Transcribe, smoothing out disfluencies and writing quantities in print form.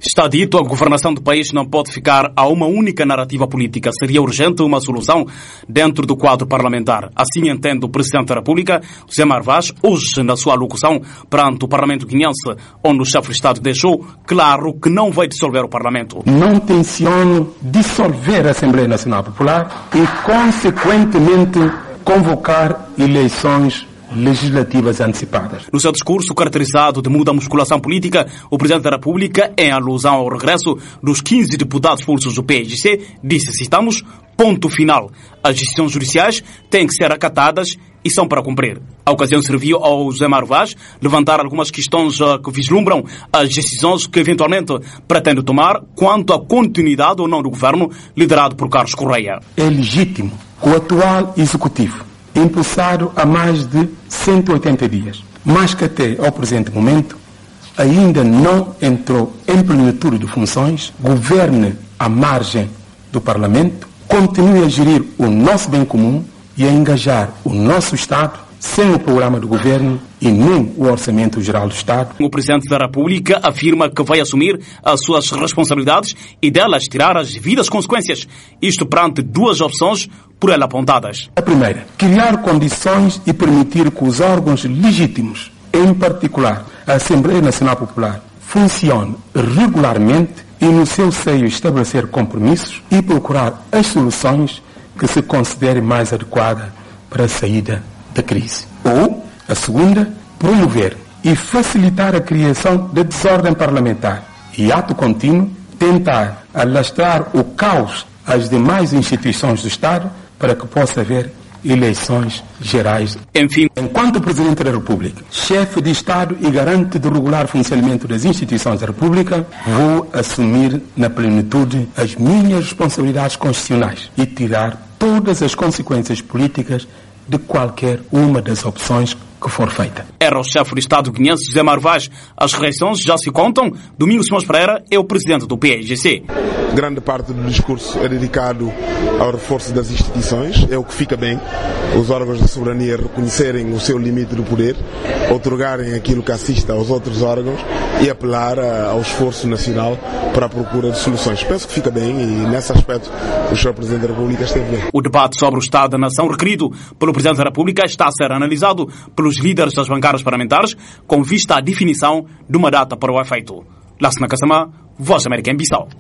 Está dito, a governação do país não pode ficar a uma única narrativa política. Seria urgente uma solução dentro do quadro parlamentar. Assim entende o Presidente da República, José Marvaz, hoje na sua alocução perante o Parlamento guineense, onde o chefe de Estado deixou claro que não vai dissolver o Parlamento. Não tenciono dissolver a Assembleia Nacional Popular e, consequentemente, convocar eleições legislativas antecipadas. No seu discurso caracterizado de muda musculação política, o Presidente da República, em alusão ao regresso dos 15 deputados expulsos do PSGC, disse, citamos, ponto final. As decisões judiciais têm que ser acatadas e são para cumprir. A ocasião serviu ao José Marvaz levantar algumas questões que vislumbram as decisões que eventualmente pretende tomar quanto à continuidade ou não do governo liderado por Carlos Correia. É legítimo o atual executivo, impulsado há mais de 180 dias, mas que até ao presente momento ainda não entrou em plenitude de funções, governe à margem do Parlamento, continue a gerir o nosso bem comum e a engajar o nosso Estado sem o programa do governo e nem o Orçamento Geral do Estado. O Presidente da República afirma que vai assumir as suas responsabilidades e delas tirar as devidas consequências. Isto perante duas opções por ele apontadas. A primeira, criar condições e permitir que os órgãos legítimos, em particular a Assembleia Nacional Popular, funcione regularmente e no seu seio estabelecer compromissos e procurar as soluções que se considere mais adequada para a saída da crise. Ou, a segunda, promover e facilitar a criação de desordem parlamentar e, ato contínuo, tentar alastrar o caos às demais instituições do Estado para que possa haver eleições gerais. Enfim, enquanto Presidente da República, chefe de Estado e garante do regular funcionamento das instituições da República, vou assumir na plenitude as minhas responsabilidades constitucionais e tirar todas as consequências políticas de qualquer uma das opções que for feita. Era o chefe de Estado guineense José Marvaz. As reações já se contam. Domingos Simões Pereira é o presidente do PSGC. Grande parte do discurso é dedicado ao reforço das instituições. É o que fica bem. Os órgãos da soberania reconhecerem o seu limite do poder, outorgarem aquilo que assista aos outros órgãos e apelar ao esforço nacional para a procura de soluções. Penso que fica bem e, nesse aspecto, o Sr. Presidente da República esteve bem. O debate sobre o Estado da Nação requerido pelo Presidente da República está a ser analisado pelos líderes das bancadas parlamentares com vista à definição de uma data para o efeito. Lassana Kassamá, Voz da América em Bissau.